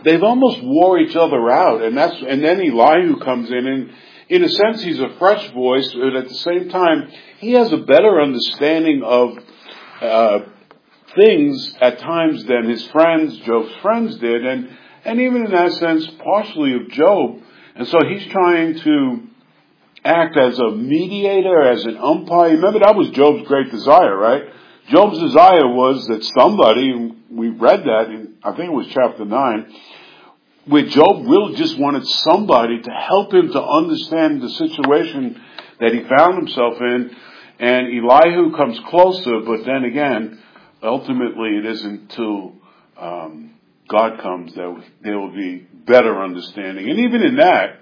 they've almost wore each other out, and then Elihu comes in, and in a sense he's a fresh voice, but at the same time he has a better understanding of things at times than Job's friends did, and even in that sense partially of Job. And so he's trying to act as a mediator, as an umpire. Remember, that was Job's great desire, right? Job's desire was that somebody, we read that in, I think it was chapter 9, where Job really just wanted somebody to help him to understand the situation that he found himself in. And Elihu comes closer, but then again, ultimately it isn't till God comes that there will be better understanding. And even in that,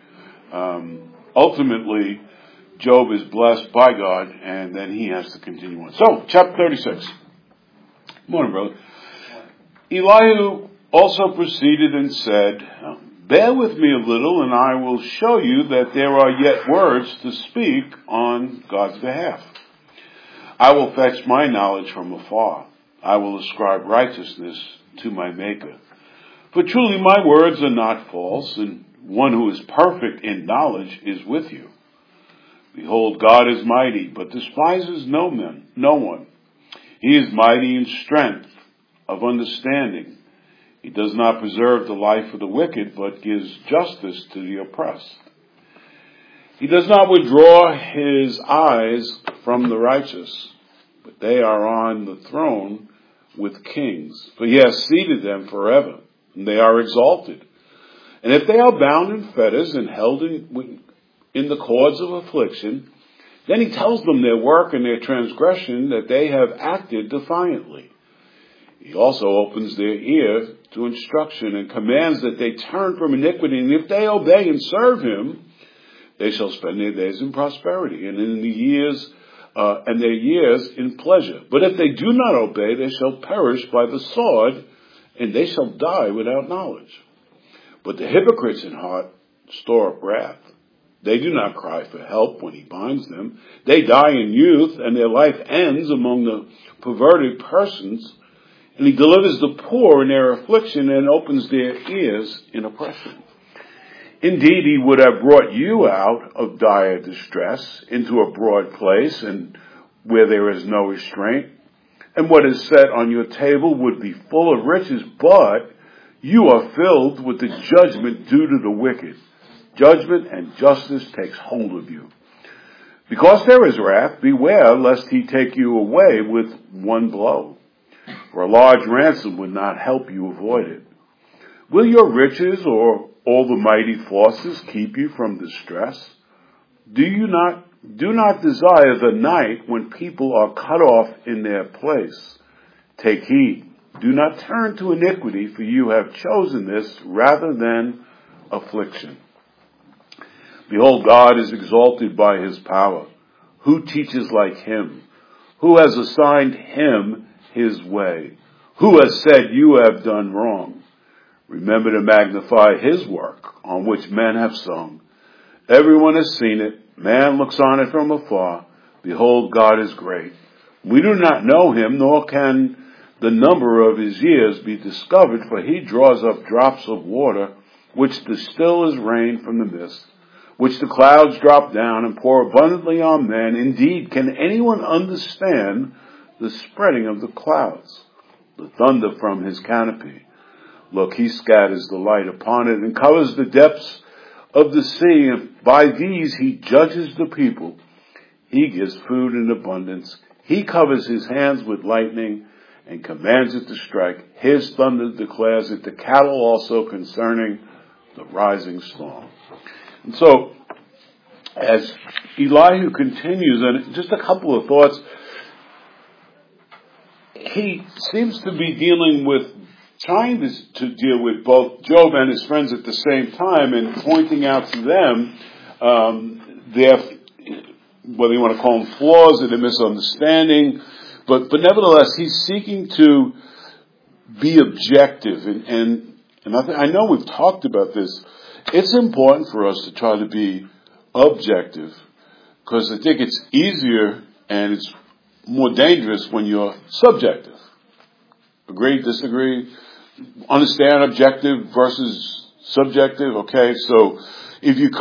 ultimately, Job is blessed by God, and then he has to continue on. So, chapter 36. Morning, brother. Elihu also proceeded and said, "Bear with me a little, and I will show you that there are yet words to speak on God's behalf. I will fetch my knowledge from afar. I will ascribe righteousness to my Maker. For truly my words are not false, and one who is perfect in knowledge is with you. Behold, God is mighty, but despises no one. He is mighty in strength of understanding. He does not preserve the life of the wicked, but gives justice to the oppressed. He does not withdraw his eyes from the righteous, but they are on the throne with kings. For he has seated them forever, and they are exalted. And if they are bound in fetters and held in the cords of affliction, then he tells them their work and their transgression, that they have acted defiantly. He also opens their ear to instruction and commands that they turn from iniquity. And if they obey and serve him, they shall spend their days in prosperity, and their years in pleasure. But if they do not obey, they shall perish by the sword, and they shall die without knowledge. But the hypocrites in heart store up wrath. They do not cry for help when he binds them. They die in youth, and their life ends among the perverted persons. And he delivers the poor in their affliction and opens their ears in oppression. Indeed, he would have brought you out of dire distress into a broad place, and where there is no restraint. And what is set on your table would be full of riches, but you are filled with the judgment due to the wicked. Judgment and justice takes hold of you. Because there is wrath, beware lest he take you away with one blow. For a large ransom would not help you avoid it. Will your riches or all the mighty forces keep you from distress? Do not desire the night when people are cut off in their place. Take heed. Do not turn to iniquity, for you have chosen this rather than affliction. Behold, God is exalted by his power. Who teaches like him? Who has assigned him his way? Who has said, you have done wrong? Remember to magnify his work, on which men have sung. Everyone has seen it. Man looks on it from afar. Behold, God is great. We do not know him, nor can the number of his years be discovered, for he draws up drops of water, which distil as rain from the mist, which the clouds drop down and pour abundantly on men. Indeed, can anyone understand the spreading of the clouds, the thunder from his canopy? Look, he scatters the light upon it and covers the depths of the sea, and by these he judges the people. He gives food in abundance. He covers his hands with lightning and commands it to strike. His thunder declares it, the cattle also concerning the rising storm. And so, as Elihu continues, and just a couple of thoughts, he seems to be trying to deal with both Job and his friends at the same time, and pointing out to them their, whether you want to call them flaws or their misunderstanding, but nevertheless he's seeking to be objective, and I know we've talked about this. It's important for us to try to be objective, because I think it's easier and it's more dangerous when you're subjective. Agree, disagree? understand objective versus subjective. Okay, so if you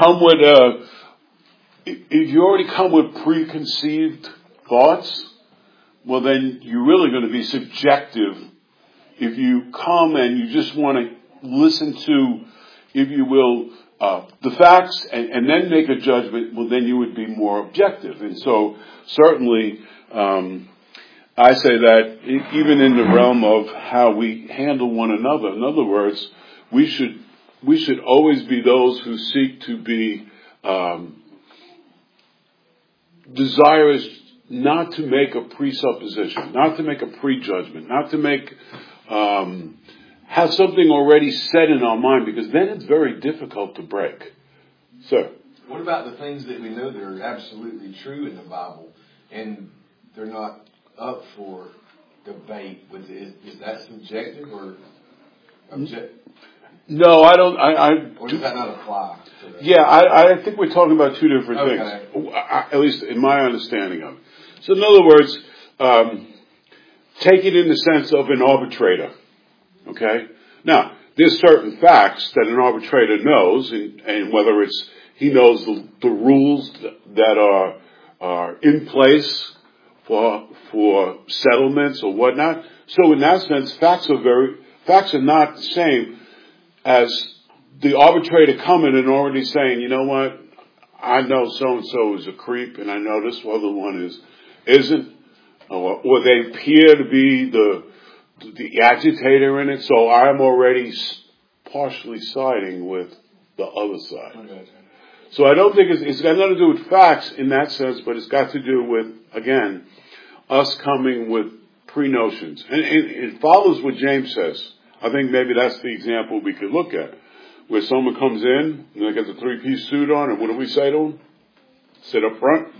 already come with preconceived thoughts, well then you're really going to be subjective. If you come and you just want to listen to, if you will, the facts and then make a judgment, well then you would be more objective. And so certainly, I say that even in the realm of how we handle one another. In other words, we should always be those who seek to be desirous not to make a presupposition, not to make a prejudgment, not to make have something already set in our mind, because then it's very difficult to break. Sir? What about the things that we know that are absolutely true in the Bible and they're not up for debate? Is that subjective or objective? No, I don't. Or does that not apply? Yeah, I think we're talking about two different things, at least in my understanding of it. So in other words, take it in the sense of an arbitrator. Okay? Now, there's certain facts that an arbitrator knows, and whether it's he knows the rules that are in place for settlements or whatnot. So in that sense, facts are not the same as the arbitrator coming and already saying, you know what, I know so-and-so is a creep, and I know this other one isn't, or they appear to be the agitator in it, so I'm already partially siding with the other side. Okay. So I don't think it's got nothing to do with facts in that sense, but it's got to do with, again, us coming with pre-notions. And it follows what James says. I think maybe that's the example we could look at. Where someone comes in, and they got the three-piece suit on, and what do we say to him? Sit up front.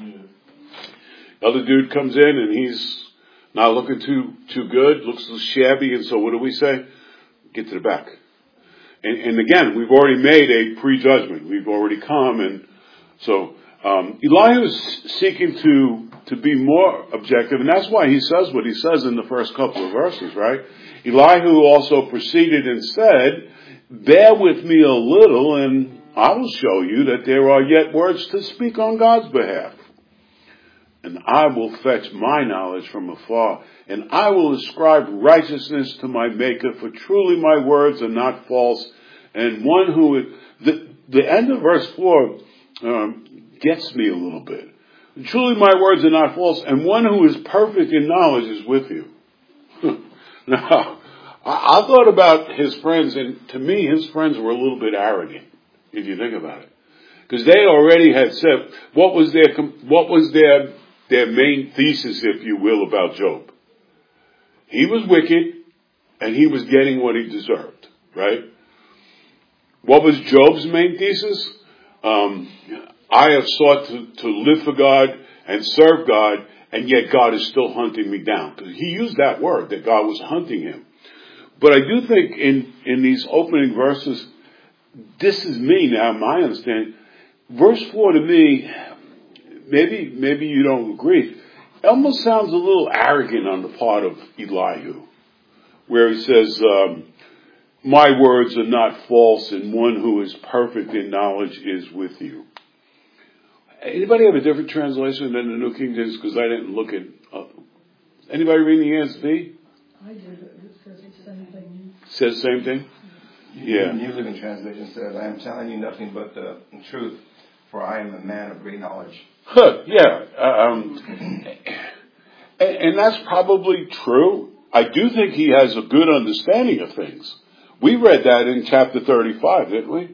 The other dude comes in, and he's not looking too good, looks a little shabby, and so what do we say? Get to the back. And again, we've already made a prejudgment. We've already come, and so Elihu is seeking to be more objective, and that's why he says what he says in the first couple of verses, right? Elihu also proceeded and said, bear with me a little, and I will show you that there are yet words to speak on God's behalf. And I will fetch my knowledge from afar, and I will ascribe righteousness to my Maker, for truly my words are not false. And one who, the end of verse 4 gets me a little bit. Truly my words are not false, and one who is perfect in knowledge is with you. Now, I thought about his friends, and to me, his friends were a little bit arrogant, if you think about it. Because they already had said, what was their main thesis, if you will, about Job? He was wicked, and he was getting what he deserved, right? What was Job's main thesis? I have sought to live for God and serve God, and yet God is still hunting me down. Because he used that word, that God was hunting him. But I do think in these opening verses, this is me now, my understanding. Verse 4 to me, maybe you don't agree, it almost sounds a little arrogant on the part of Elihu, where he says, my words are not false, and one who is perfect in knowledge is with you. Anybody have a different translation than the New King James? Because I didn't look at... anybody reading the ESV? I did. It says the same thing. Says the same thing? Yeah. New Living Translation says, I am telling you nothing but the truth, for I am a man of great knowledge. Yeah. And that's probably true. I do think he has a good understanding of things. We read that in chapter 35, didn't we?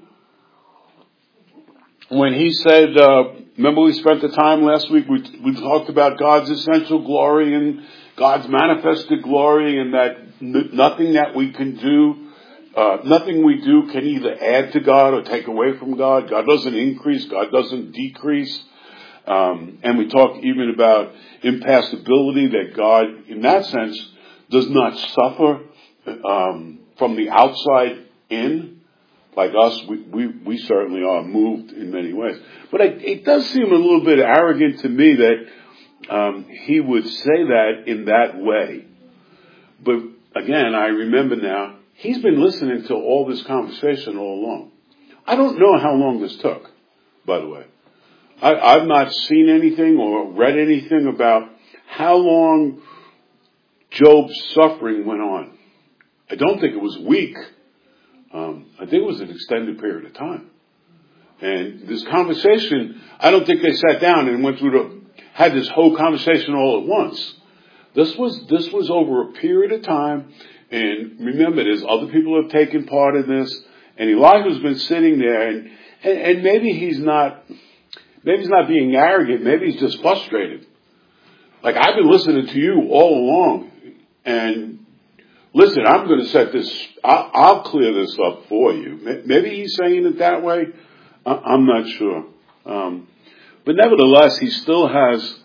When he said, remember we spent the time last week, we talked about God's essential glory and God's manifested glory, and that nothing that we can do, nothing we do can either add to God or take away from God. God doesn't increase, God doesn't decrease. And we talk even about impassibility, that God, in that sense, does not suffer from the outside in. Like us, we certainly are moved in many ways. But it does seem a little bit arrogant to me that he would say that in that way. But again, I remember now, he's been listening to all this conversation all along. I don't know how long this took, by the way. I've not seen anything or read anything about how long Job's suffering went on. I don't think it was a week. I think it was an extended period of time. And this conversation, I don't think they sat down and had this whole conversation all at once. This was over a period of time. And remember, there's other people who have taken part in this. And Elihu's been sitting there, and maybe he's not being arrogant. Maybe he's just frustrated. Like, I've been listening to you all along, and listen, I'm going to set this. I'll clear this up for you. Maybe he's saying it that way. I'm not sure. But nevertheless, he still has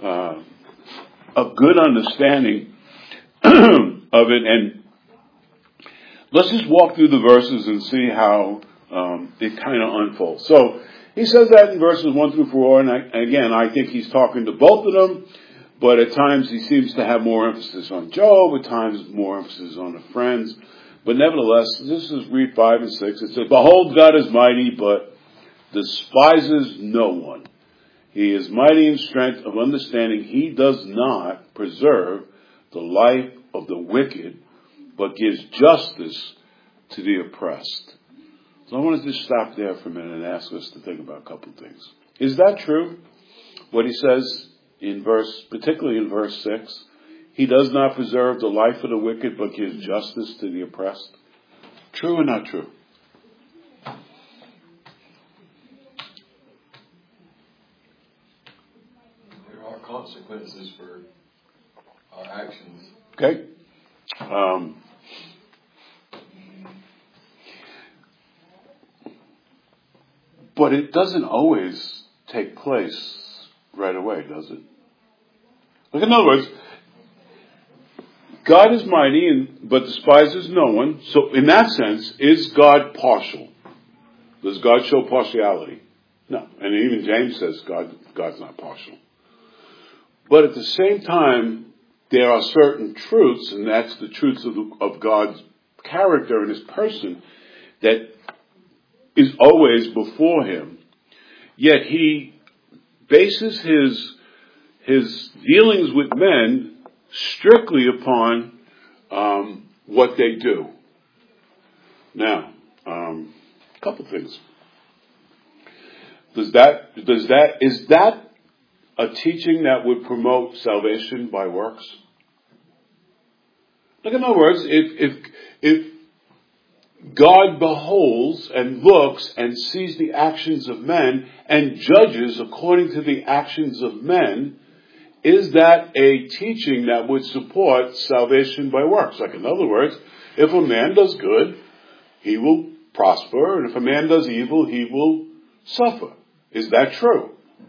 a good understanding of it. And let's just walk through the verses and see how it kind of unfolds. So he says that in verses 1 through 4, and again, I think he's talking to both of them, but at times he seems to have more emphasis on Job, at times more emphasis on the friends. But nevertheless, read 5 and 6. It says, "Behold, God is mighty, but despises no one. He is mighty in strength of understanding. He does not preserve the life of the wicked, but gives justice to the oppressed." So I want to just stop there for a minute and ask us to think about a couple of things. Is that true? What he says particularly in verse 6, he does not preserve the life of the wicked, but gives justice to the oppressed. True or not true? There are consequences for our actions. Okay. But it doesn't always take place right away, does it? Like, in other words, God is mighty, but despises no one. So in that sense, is God partial? Does God show partiality? No. And even James says God's not partial. But at the same time, there are certain truths, and that's the truths of God's character and his person, that is always before him. Yet he bases his dealings with men strictly upon what they do. Now, a couple things. Is that a teaching that would promote salvation by works? Like, in other words, if God beholds and looks and sees the actions of men and judges according to the actions of men, is that a teaching that would support salvation by works? Like, in other words, if a man does good, he will prosper, and if a man does evil, he will suffer. Is that true?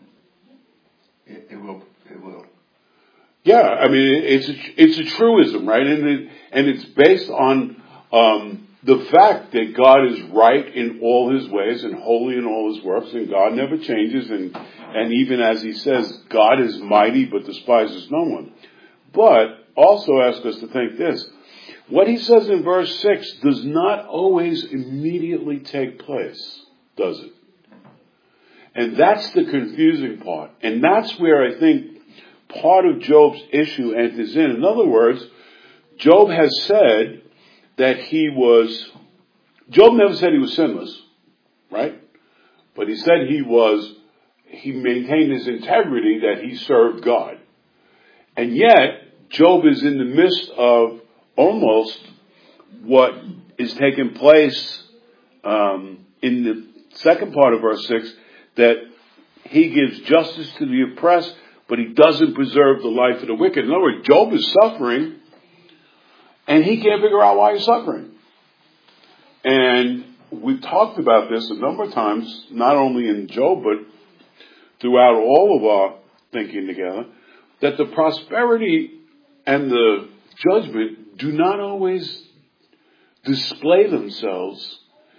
It will. Yeah, I mean, it's a truism, right? And it's based on the fact that God is right in all his ways and holy in all his works, and God never changes, and even as he says, God is mighty but despises no one. But also ask us to think this. What he says in verse 6 does not always immediately take place, does it? And that's the confusing part. And that's where I think part of Job's issue enters in. In other words, Job has said that Job never said he was sinless, right? But he said he maintained his integrity, that he served God. And yet, Job is in the midst of almost what is taking place in the second part of verse 6, that he gives justice to the oppressed, but he doesn't preserve the life of the wicked. In other words, Job is suffering, and he can't figure out why he's suffering. And we've talked about this a number of times, not only in Job, but throughout all of our thinking together, that the prosperity and the judgment do not always display themselves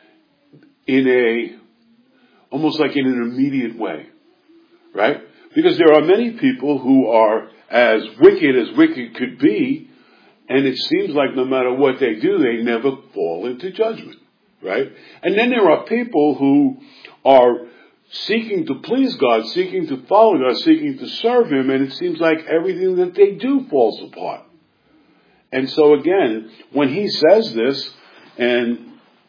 almost like in an immediate way, right? Because there are many people who are as wicked could be, And it seems like no matter what they do, they never fall into judgment, right? And then there are people who are seeking to please God, seeking to follow God, seeking to serve Him, and it seems like everything that they do falls apart. And so again, when He says this, and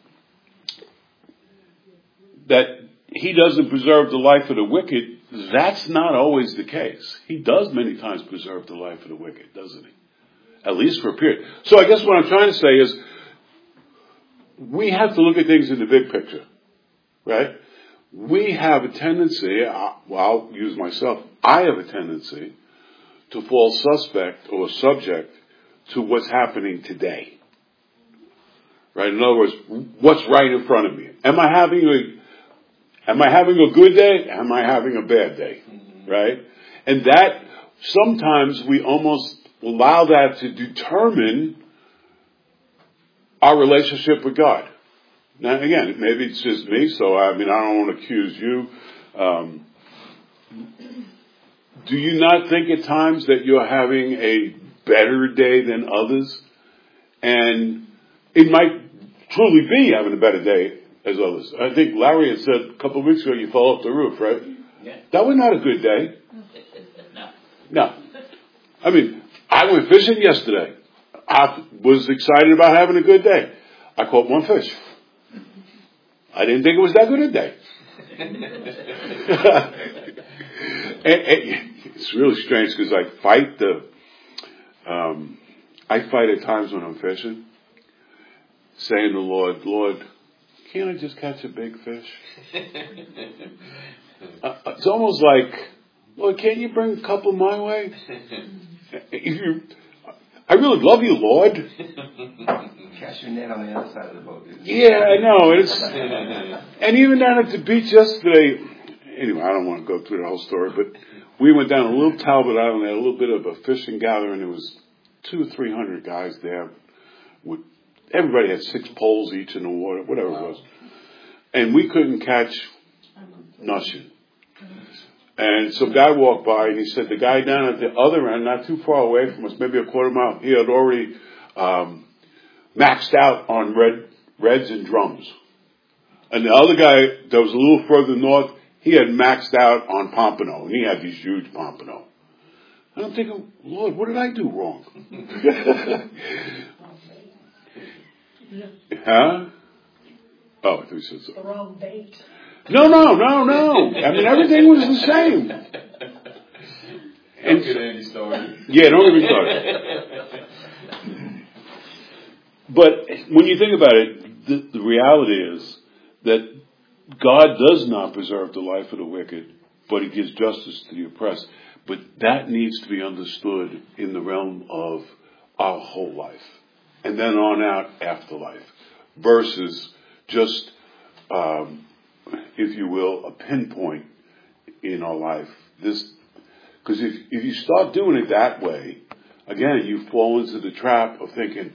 that He doesn't preserve the life of the wicked, that's not always the case. He does many times preserve the life of the wicked, doesn't He? At least for a period. So I guess what I'm trying to say is, we have to look at things in the big picture, right? We have a tendency, I'll use myself, I have a tendency to fall suspect or subject to what's happening today. Right? In other words, what's right in front of me? Am I having a good day? Am I having a bad day? Right? And that, sometimes we almost allow that to determine our relationship with God. Now again, maybe it's just me, so I don't want to accuse you. Do you not think at times that you're having a better day than others? And it might truly be having a better day as others. I think Larry had said a couple of weeks ago you fell off the roof, right? Yeah. That was not a good day. No. No. I went fishing yesterday. I was excited about having a good day. I caught one fish. I didn't think it was that good a day. and it's really strange because I fight at times when I'm fishing, saying to the Lord, can't I just catch a big fish? It's almost like, Lord, can't you bring a couple my way? I really love you, Lord. Cast your net on the other side of the boat. Yeah, I know. And even down at the beach yesterday, anyway, I don't want to go through the whole story, but we went down a little Talbot Island, had a little bit of a fishing gathering. There was 200 or 300 guys there. Everybody had 6 poles each in the water, whatever it was. And we couldn't catch nothing. And some guy walked by and he said the guy down at the other end, not too far away from us, maybe a quarter mile, he had already maxed out on reds and drums. And the other guy that was a little further north, he had maxed out on pompano, and he had these huge pompano. And I'm thinking, Lord, what did I do wrong? Huh? Oh, I thought you said so. The wrong bait. No. Everything was the same. Don't get Andy started. Yeah, don't get me started. But when you think about it, the reality is that God does not preserve the life of the wicked, but He gives justice to the oppressed. But that needs to be understood in the realm of our whole life. And then on out afterlife. Versus just, if you will, a pinpoint in our life. Because if you start doing it that way, again, you fall into the trap of thinking,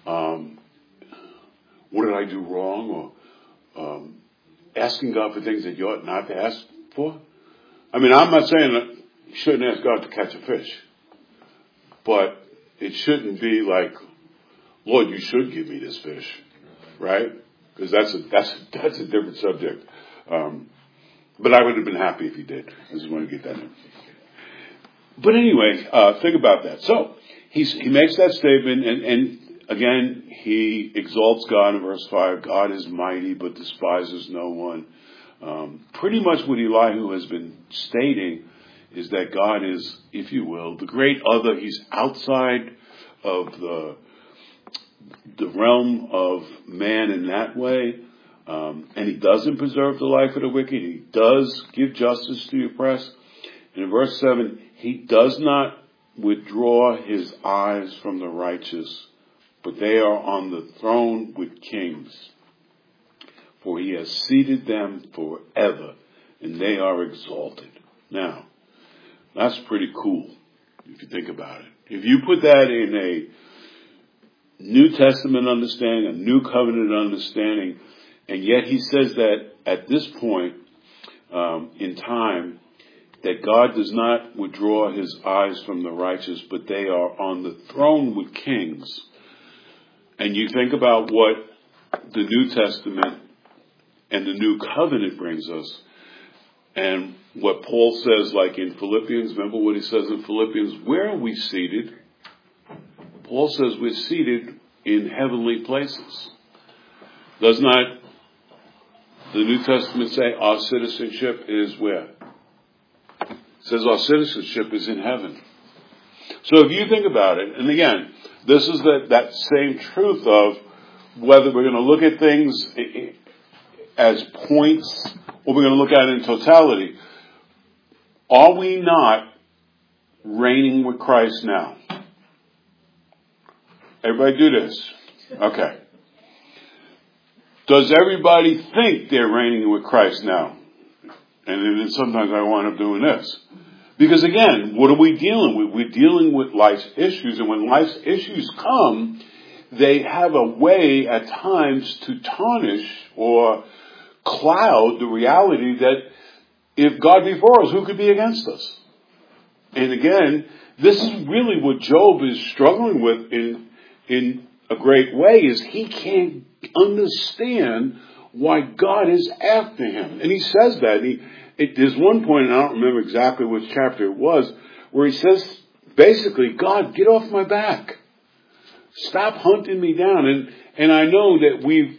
what did I do wrong? Or asking God for things that you ought not to ask for. I'm not saying that you shouldn't ask God to catch a fish. But it shouldn't be like, Lord, you should give me this fish. Right? Because that's a different subject. But I would have been happy if He did. I just want to get that in. But anyway, think about that. So, he makes that statement, and again, he exalts God in verse 5. God is mighty, but despises no one. Pretty much what Elihu has been stating is that God is, if you will, the great other. He's outside of the realm of man in that way. And He doesn't preserve the life of the wicked. He does give justice to the oppressed. And in verse 7, He does not withdraw His eyes from the righteous, but they are on the throne with kings. For He has seated them forever, and they are exalted. Now, that's pretty cool, if you think about it. If you put that in a New Testament understanding, a New Covenant understanding, and yet He says that at this point in time, that God does not withdraw his eyes from the righteous, but they are on the throne with kings. And you think about what the New Testament and the New Covenant brings us, and what Paul says, like in Philippians, remember what he says in Philippians, where are we seated? Paul says we're seated in heavenly places. Does not the New Testament say our citizenship is where? It says our citizenship is in heaven. So if you think about it, and again, this is that same truth of whether we're going to look at things as points or we're going to look at it in totality. Are we not reigning with Christ now? Everybody do this. Okay. Does everybody think they're reigning with Christ now? And then sometimes I wind up doing this. Because again, what are we dealing with? We're dealing with life's issues. And when life's issues come, they have a way at times to tarnish or cloud the reality that if God be for us, who could be against us? And again, this is really what Job is struggling with in a great way, is he can't understand why God is after him. And he says that. There's one point, and I don't remember exactly which chapter it was, where he says, basically, God, get off my back. Stop hunting me down. And I know that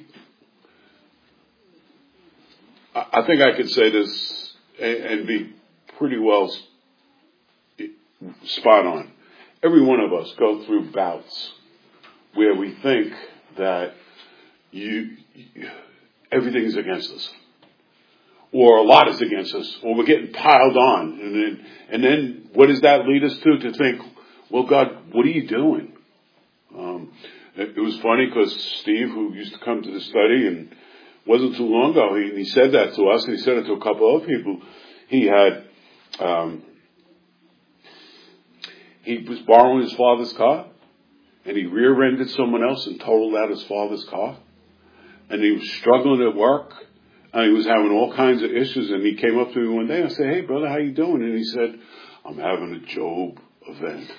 I think I could say this and be pretty well spot on. Every one of us go through bouts where we think that everything is against us, or a lot is against us, or we're getting piled on. And then what does that lead us to think, well, God, what are you doing? It was funny because Steve, who used to come to the study, and wasn't too long ago, he said that to us, and he said it to a couple other people. He was borrowing his father's car, and he rear-ended someone else and totaled out his father's car. And he was struggling at work, and he was having all kinds of issues, and he came up to me one day, and I said, hey, brother, how you doing? And he said, I'm having a Job event.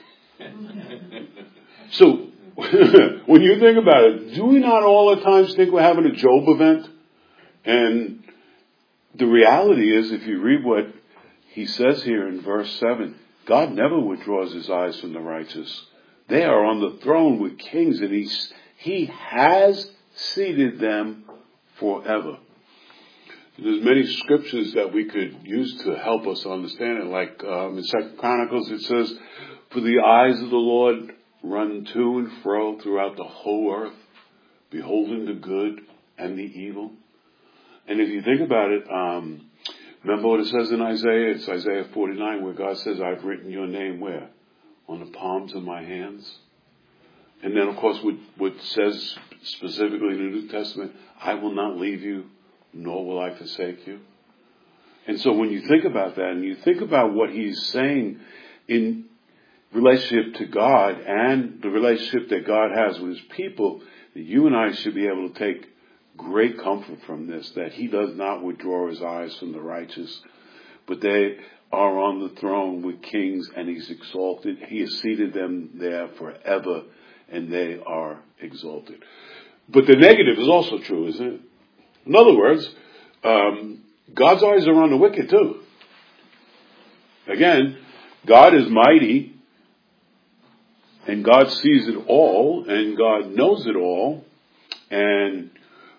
So, when you think about it, do we not all at times think we're having a Job event? And the reality is, if you read what he says here in verse 7, God never withdraws his eyes from the righteous. They are on the throne with kings, and he has seated them forever. There's many scriptures that we could use to help us understand it. Like in 2 Chronicles it says, for the eyes of the Lord run to and fro throughout the whole earth, beholding the good and the evil. And if you think about it, remember what it says in Isaiah? It's Isaiah 49 where God says, I've written your name where? On the palms of my hands. And then, of course, what says specifically in the New Testament, I will not leave you, nor will I forsake you. And so when you think about that, and you think about what he's saying in relationship to God and the relationship that God has with his people, that you and I should be able to take great comfort from this, that he does not withdraw his eyes from the righteous, but they are on the throne with kings, and he's exalted. He has seated them there forever, and they are exalted. But the negative is also true, isn't it? In other words, God's eyes are on the wicked too. Again, God is mighty, and God sees it all, and God knows it all, and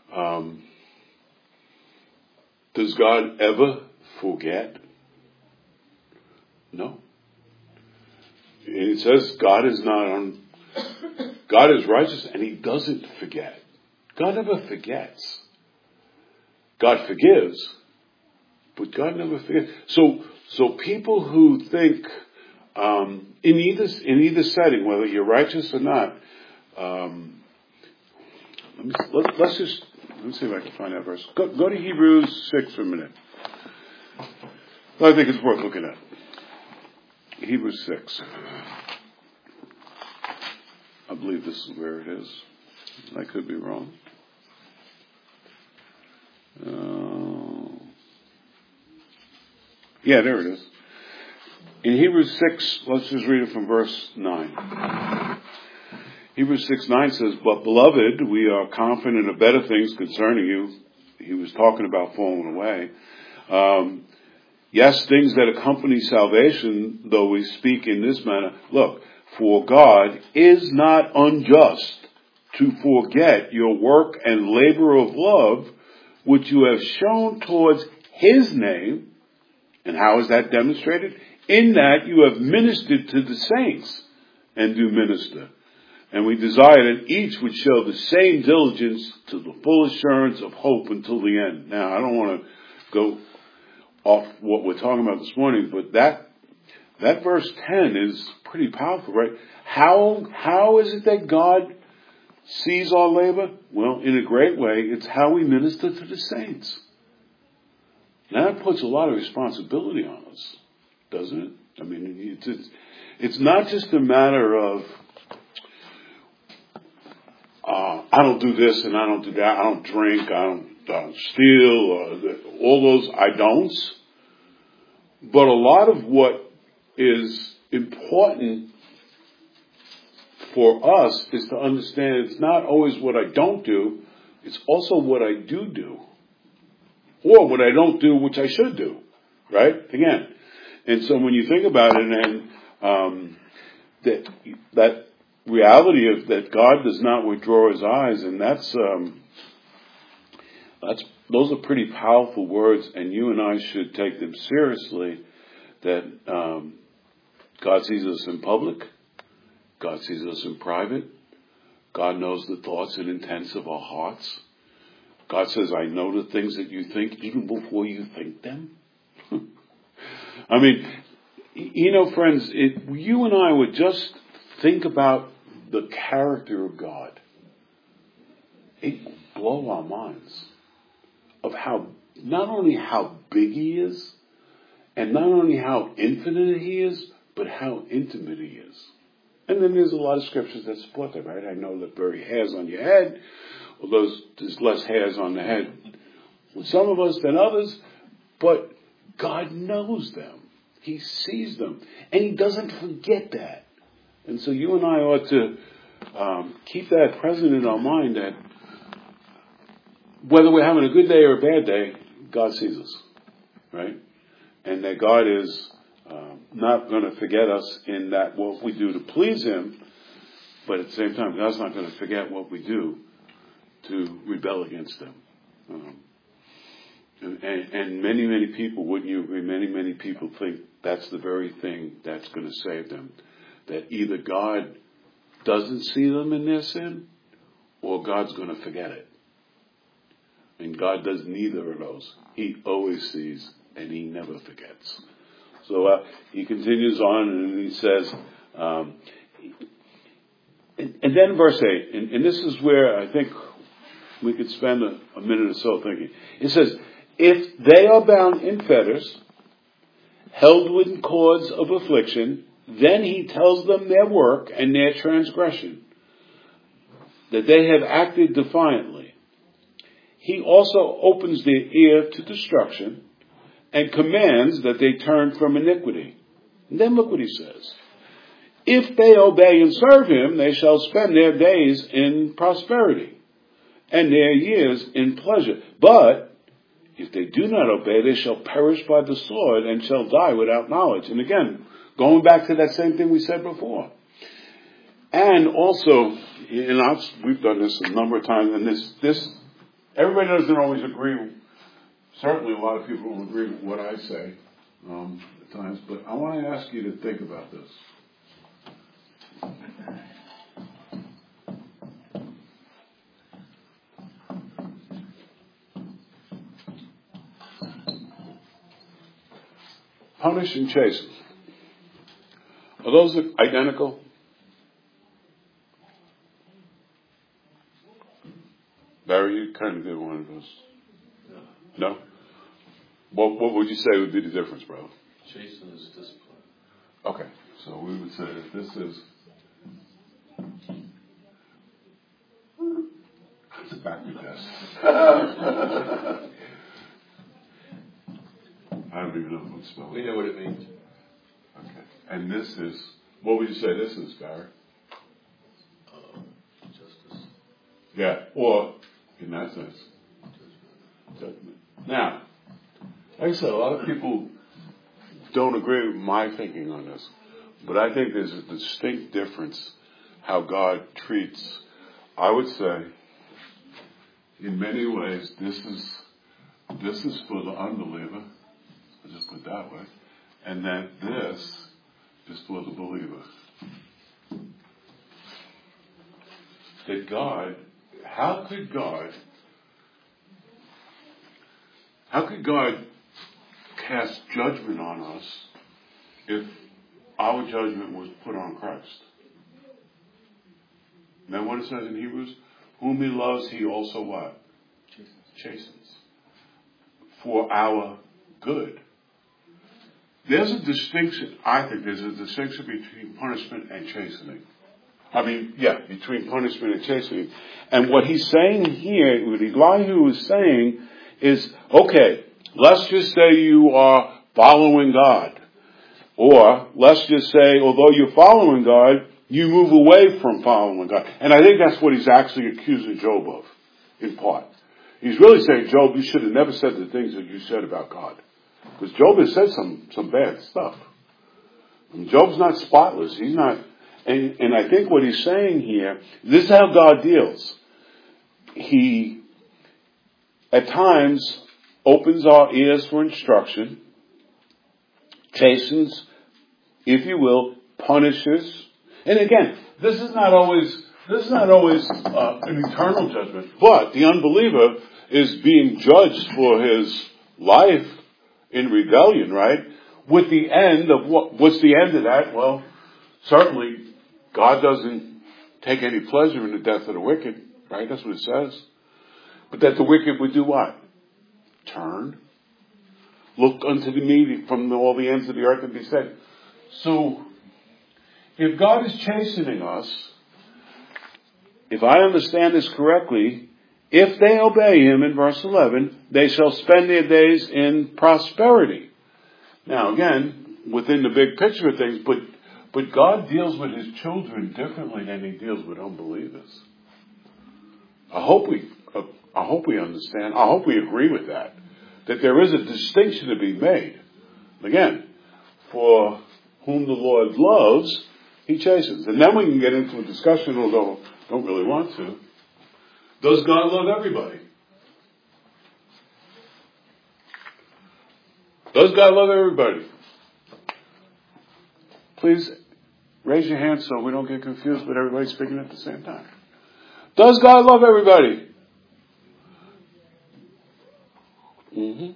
does God ever forget? No. It says God is righteous, and he doesn't forget. God never forgets. God forgives, but God never forgets. So people who think in either setting, whether you're righteous or not, let me see if I can find that verse. Go to Hebrews 6 for a minute. I think it's worth looking at. Hebrews 6. I believe this is where it is. I could be wrong. Yeah, there it is. In Hebrews 6, let's just read it from verse 9. Hebrews 6:9 says, "But beloved, we are confident of better things concerning you." He was talking about falling away. Yes, things that accompany salvation, though we speak in this manner. Look, for God is not unjust to forget your work and labor of love, which you have shown towards His name. And how is that demonstrated? In that you have ministered to the saints and do minister. And we desire that each would show the same diligence to the full assurance of hope until the end. Now, I don't want to go off what we're talking about this morning, but that verse 10 is pretty powerful, right? How is it that God sees our labor? Well, in a great way, it's how we minister to the saints. Now that puts a lot of responsibility on us, doesn't it? I mean, it's not just a matter of, I don't do this and I don't do that, I don't drink, I don't steal, all those I don'ts. But a lot of what is important for us is to understand it's not always what I don't do, it's also what I do. Or what I don't do, which I should do. Right? Again. And so when you think about it, and that reality of that God does not withdraw His eyes, and that's those are pretty powerful words, and you and I should take them seriously. That God sees us in public, God sees us in private, God knows the thoughts and intents of our hearts. God says, "I know the things that you think even before you think them." I mean, you know, friends, if you and I would just think about the character of God, it would blow our minds of how, not only how big He is, and not only how infinite He is, but how intimate He is. And then there's a lot of scriptures that support that, right? I know the very hairs on your head, although there's less hairs on the head with some of us than others, but God knows them. He sees them. And He doesn't forget that. And so you and I ought to keep that present in our mind, that whether we're having a good day or a bad day, God sees us. Right? And that God is not going to forget us in that what we do to please Him, but at the same time, God's not going to forget what we do to rebel against Him. And many people, wouldn't you agree, many people think that's the very thing that's going to save them. That either God doesn't see them in their sin, or God's going to forget it. And God does neither of those. He always sees, and He never forgets. So he continues on, and he says, and then verse 8, and this is where I think we could spend a minute or so thinking. It says, "If they are bound in fetters, held with cords of affliction, then He tells them their work and their transgression, that they have acted defiantly. He also opens their ear to destruction, and commands that they turn from iniquity." And then look what He says. "If they obey and serve Him, they shall spend their days in prosperity, and their years in pleasure. But if they do not obey, they shall perish by the sword, and shall die without knowledge." And again, going back to that same thing we said before. And also, and we've done this a number of times, and this everybody doesn't always agree. Certainly a lot of people don't agree with what I say at times, but I want to ask you to think about this. Punish and chasten. Are those identical? Barry, you kind of did one of those. No? What would you say would be the difference, brother? Chasten is discipline. Okay, so we would say that this is... It's a backward test. I don't even know what spell. We know what it means. Okay. And this is, what would you say this is, Barry? Justice. Yeah, or, in that sense, judgment. Now, like I said, a lot of people don't agree with my thinking on this, but I think there's a distinct difference how God treats, I would say, in many ways, this is for the unbeliever, I'll just put it that way, and then this is for the believer. That God, how could God cast judgment on us if our judgment was put on Christ? Now what it says in Hebrews, whom he loves, he also what? Chastens. For our good. There's a distinction, I think there's a distinction between punishment and chastening. Between punishment and chastening. And what he's saying here, what Elihu is saying is, okay, let's just say you are following God. Or let's just say, although you're following God, you move away from following God. And I think that's what he's actually accusing Job of, in part. He's really saying, Job, you should have never said the things that you said about God. Because Job has said some bad stuff. And Job's not spotless. He's not, and I think what he's saying here, this is how God deals. He, at times, opens our ears for instruction, chastens, if you will, punishes. And again, this is not always an eternal judgment, but the unbeliever is being judged for his life in rebellion, right? With the end of what's the end of that? Well, certainly God doesn't take any pleasure in the death of the wicked, right? That's what it says. But that the wicked would do what? Turn. Look unto me from all the ends of the earth and be saved. So, if God is chastening us, if I understand this correctly, if they obey him in verse 11, they shall spend their days in prosperity. Now again, within the big picture of things, but God deals with his children differently than he deals with unbelievers. I hope we understand. I hope we agree with that. That there is a distinction to be made. Again, for whom the Lord loves, he chastens. And then we can get into a discussion, although I don't really want to. Does God love everybody? Does God love everybody? Please raise your hand so we don't get confused with everybody speaking at the same time. Does God love everybody? Mm-hmm.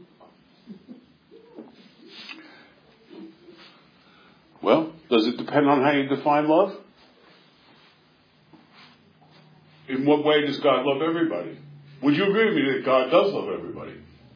Well, does it depend on how you define love? In what way does God love everybody? Would you agree with me that God does love everybody?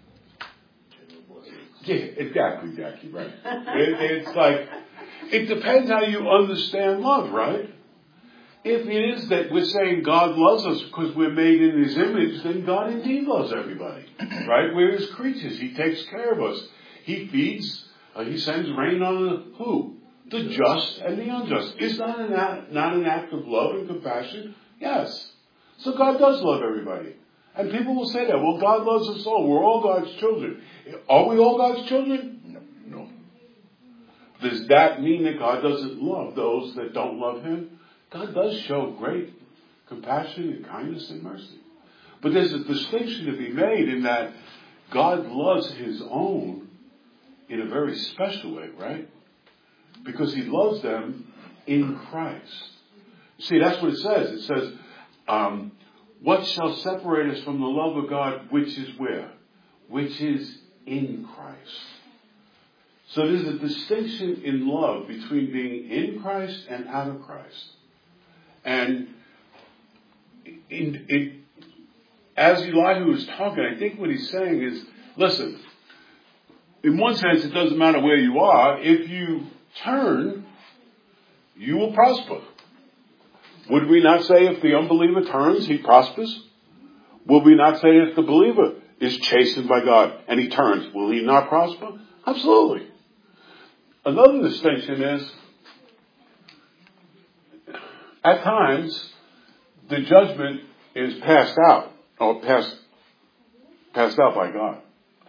Yeah, exactly, Jackie, right. It's like, it depends how you understand love, right? If it is that we're saying God loves us because we're made in his image, then God indeed loves everybody, right? We're his creatures. He takes care of us. He feeds, he sends rain on the who? The just and the unjust. Is that not an act of love and compassion? Yes. So God does love everybody. And people will say that, well, God loves us all. We're all God's children. Are we all God's children? No. Does that mean that God doesn't love those that don't love him? God does show great compassion and kindness and mercy. But there's a distinction to be made in that God loves his own in a very special way, right? Because he loves them in Christ. See, that's what it says. It says, what shall separate us from the love of God, which is where? Which is in Christ. So there's a distinction in love between being in Christ and out of Christ. And as Elihu is talking, I think what he's saying is, listen, in one sense, it doesn't matter where you are. If you turn, you will prosper. Would we not say if the unbeliever turns, he prospers? Would we not say if the believer is chastened by God and he turns, will he not prosper? Absolutely. Another distinction is, at times, the judgment is passed out, or passed out by God.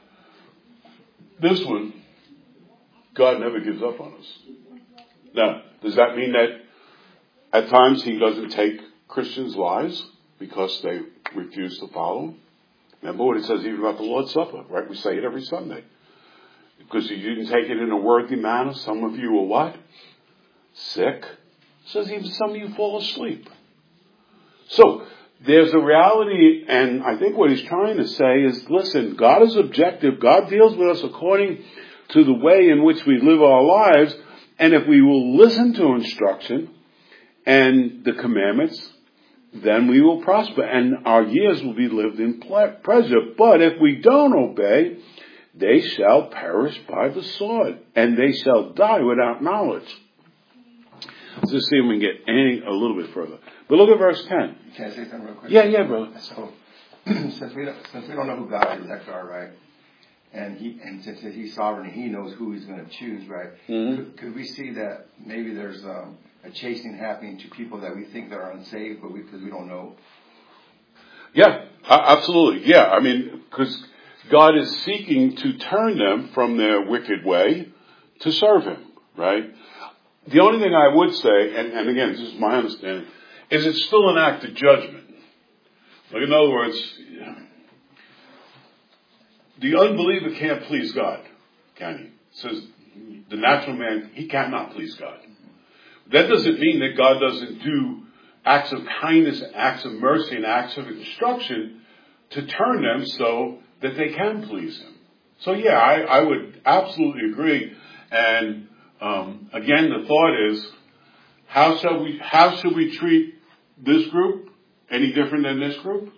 This one, God never gives up on us. Now, does that mean that at times He doesn't take Christians' lives because they refuse to follow Him? Remember what it says even about the Lord's Supper, right? We say it every Sunday. Because you didn't take it in a worthy manner. Some of you were what? Sick. It says even some of you fall asleep. So, there's a reality, and I think what he's trying to say is, listen, God is objective. God deals with us according to the way in which we live our lives. And if we will listen to instruction and the commandments, then we will prosper. And our years will be lived in pleasure. But if we don't obey, they shall perish by the sword, and they shall die without knowledge. Let's just see if we can get a little bit further. But look at verse 10. Can I say something real quick? Yeah, brother. So, since we don't know who God's elect are, right? And since He's sovereign, He knows who He's going to choose, right? Mm-hmm. Could we see that maybe there's a chastening happening to people that we think that are unsaved, but because we don't know? Yeah, absolutely. Yeah, I mean, because God is seeking to turn them from their wicked way to serve Him, right? The only thing I would say, and again, this is my understanding, is it's still an act of judgment. Like, in other words, the unbeliever can't please God, can he? It says the natural man, he cannot please God. That doesn't mean that God doesn't do acts of kindness, acts of mercy, and acts of instruction to turn them so that they can please Him. So yeah, I would absolutely agree. And again, the thought is, how should we treat this group any different than this group?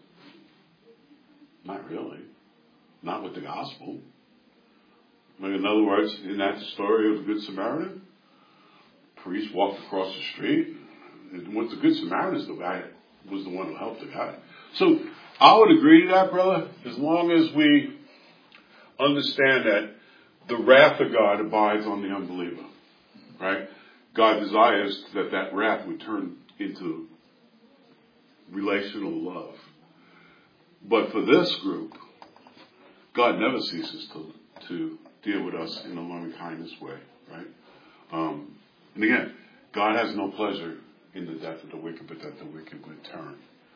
Not really. Not with the gospel. Like, in other words, isn't that the story of the Good Samaritan? The priest walked across the street. And what the Good Samaritan is, the guy was the one who helped the guy. So I would agree to that, brother, as long as we understand that the wrath of God abides on the unbeliever, right? God desires that wrath would turn into relational love. But for this group, God never ceases to deal with us in a loving kindness way, right? And again, God has no pleasure in the death of the wicked, but that the wicked would turn.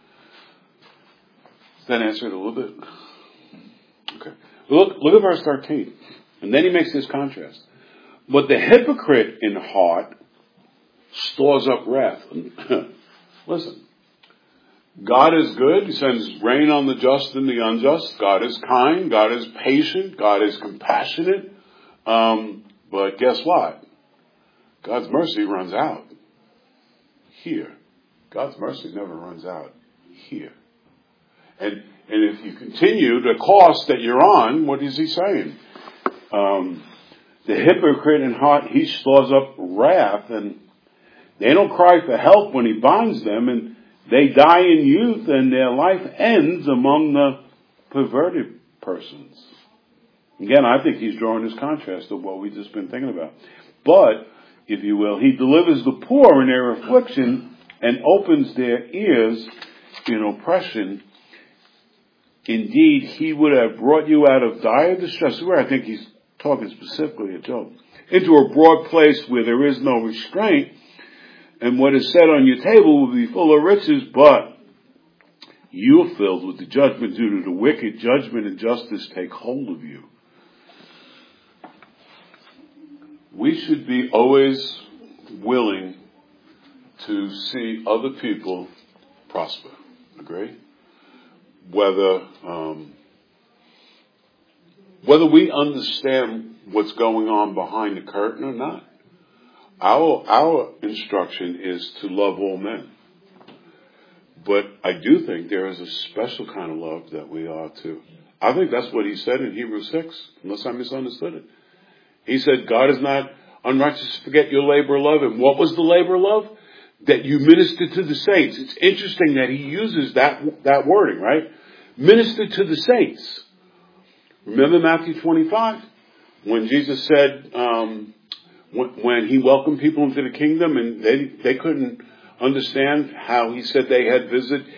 Does that answer it a little bit? Okay. Look at verse 13. And then he makes this contrast. But the hypocrite in heart stores up wrath. Listen. God is good. He sends rain on the just and the unjust. God is kind. God is patient. God is compassionate. But guess what? God's mercy runs out here. God's mercy never runs out here. And if you continue the course that you're on, what is he saying? The hypocrite in heart, he stores up wrath, and they don't cry for help when he binds them, and they die in youth, and their life ends among the perverted persons. Again, I think he's drawing this contrast of what we've just been thinking about. But, if you will, he delivers the poor in their affliction and opens their ears in oppression. Indeed, he would have brought you out of dire distress, where I think he's talking specifically of Job, into a broad place where there is no restraint, and what is set on your table will be full of riches, but you are filled with the judgment due to the wicked. Judgment and justice take hold of you. We should be always willing to see other people prosper. Agree? Whether we understand what's going on behind the curtain or not. Our instruction is to love all men. But I do think there is a special kind of love that we are to. I think that's what he said in Hebrews 6, unless I misunderstood it. He said, God is not unrighteous to forget your labor of love. And what was the labor of love? That you minister to the saints. It's interesting that he uses that wording, right? Minister to the saints. Remember Matthew 25? When Jesus said, when he welcomed people into the kingdom and they couldn't understand how he said they had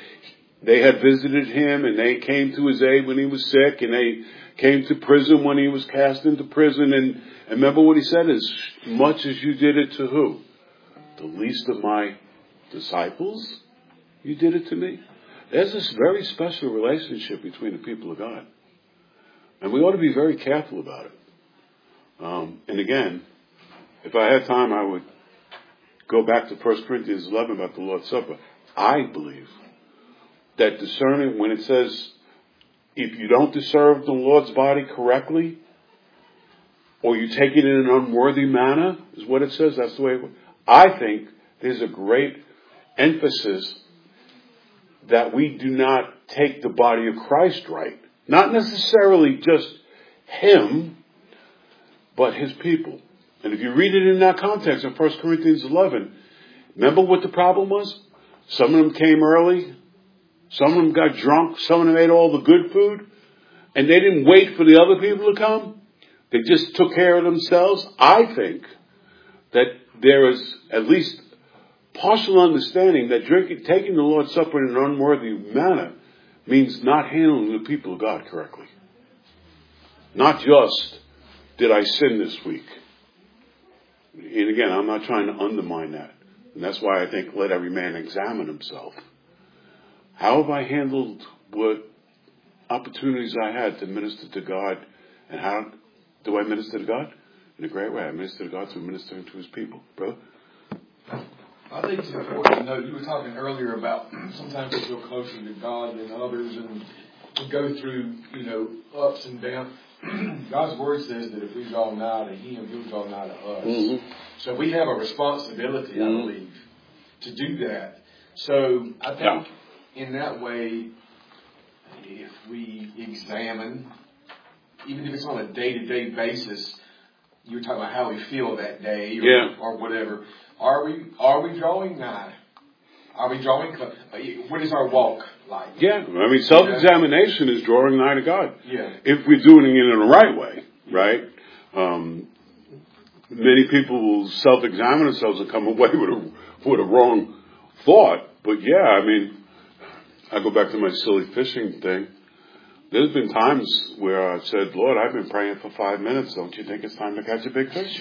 visited him and they came to his aid when he was sick and they came to prison when he was cast into prison. And remember what he said, as much as you did it to who? The least of my disciples, you did it to me. There's this very special relationship between the people of God. And we ought to be very careful about it. And again, if I had time, I would go back to 1 Corinthians 11 about the Lord's Supper. I believe that discerning, when it says, if you don't discern the Lord's body correctly, or you take it in an unworthy manner, is what it says. That's the way it works. I think there's a great emphasis that we do not take the body of Christ right. Not necessarily just him, but his people. And if you read it in that context in 1 Corinthians 11, remember what the problem was? Some of them came early. Some of them got drunk. Some of them ate all the good food. And they didn't wait for the other people to come. They just took care of themselves. I think that there is at least partial understanding that taking the Lord's Supper in an unworthy manner means not handling the people of God correctly. Not just, did I sin this week? And again, I'm not trying to undermine that. And that's why I think let every man examine himself. How have I handled what opportunities I had to minister to God? And how do I minister to God? In a great way. I minister to God through ministering to his people. Brother? I think it's important to note, you were talking earlier about sometimes we feel closer to God than others and we go through, ups and downs. God's word says that if we draw nigh to him, he'll draw nigh to us. Mm-hmm. So we have a responsibility, I believe, to do that. So I think in that way, if we examine, even if it's on a day-to-day basis, you were talking about how we feel that day or whatever. Are we drawing nigh? Are we drawing close? What is our walk like? Yeah, I mean, self-examination is drawing nigh to God. Yeah. If we're doing it in the right way, right? Many people will self-examine themselves and come away with a wrong thought. But yeah, I mean, I go back to my silly fishing thing. There's been times where I've said, Lord, I've been praying for 5 minutes. Don't you think it's time to catch a big fish?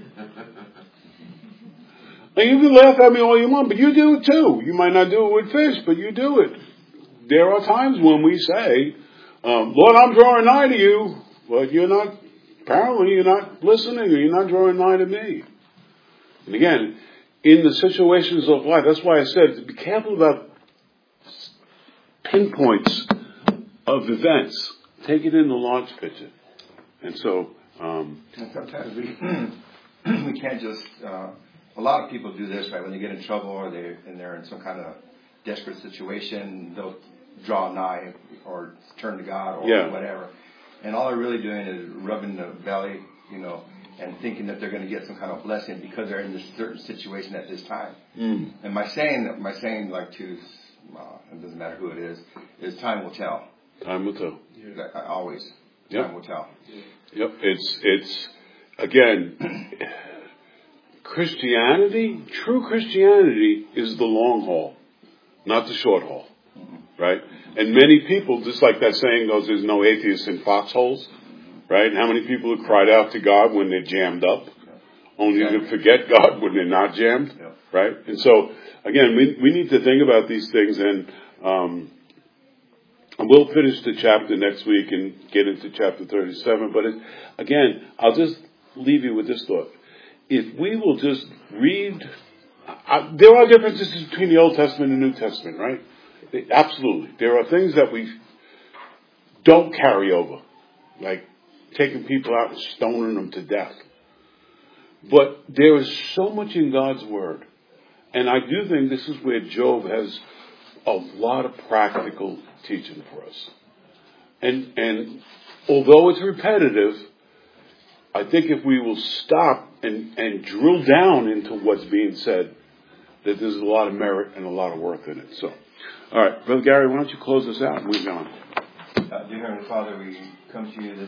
And you can laugh at me all you want, but you do it too. You might not do it with fish, but you do it. There are times when we say, Lord, I'm drawing nigh to you, but apparently you're not listening, or you're not drawing nigh to me. And again, in the situations of life, that's why I said, be careful about pinpoints of events. Take it in the large picture. And so, and sometimes we can't just, a lot of people do this, right? When they get in trouble or they're in some kind of desperate situation, they'll draw nigh or turn to God or whatever. And all they're really doing is rubbing the belly, and thinking that they're going to get some kind of blessing because they're in this certain situation at this time. Mm. And my saying like to, it doesn't matter who it is time will tell. Time will tell. Always. Yep. Time will tell. Yep. It's again, Christianity, true Christianity is the long haul, not the short haul. Mm-hmm. Right? And many people, just like that saying goes, there's no atheists in foxholes. Right? And how many people have cried out to God when they're jammed up? Only to forget God when they're not jammed. Yeah. Right? And so, again, we need to think about these things, and we'll finish the chapter next week and get into chapter 37. But again, I'll just leave you with this thought. If we will just read, there are differences between the Old Testament and the New Testament, right? Absolutely. There are things that we don't carry over, like taking people out and stoning them to death. But there is so much in God's Word. And I do think this is where Job has a lot of practical teaching for us. And although it's repetitive, I think if we will stop and drill down into what's being said, that there's a lot of merit and a lot of worth in it. So, all right, Brother Gary, why don't you close us out and move on? Dear Heavenly Father, we come to you this